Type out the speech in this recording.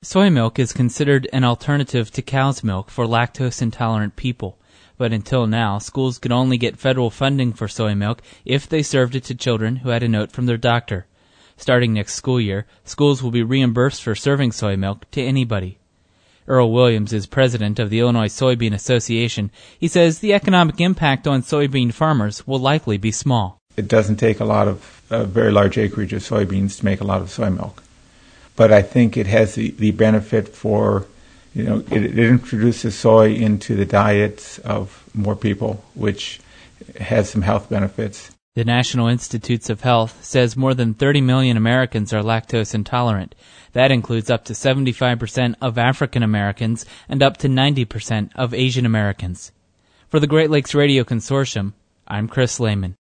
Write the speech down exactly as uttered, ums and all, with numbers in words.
Soy milk is considered an alternative to cow's milk for lactose-intolerant people, but until now, schools could only get federal funding for soy milk if they served it to children who had a note from their doctor. Starting next school year, schools will be reimbursed for serving soy milk to anybody. Earl Williams is president of the Illinois Soybean Association. He says the economic impact on soybean farmers will likely be small. It doesn't take a lot of uh, very large acreage of soybeans to make a lot of soy milk. But I think it has the, the benefit for, you know, it, it introduces soy into the diets of more people, which has some health benefits. The National Institutes of Health says more than thirty million Americans are lactose intolerant. That includes up to seventy-five percent of African Americans and up to ninety percent of Asian Americans. For the Great Lakes Radio Consortium, I'm Chris Lehman.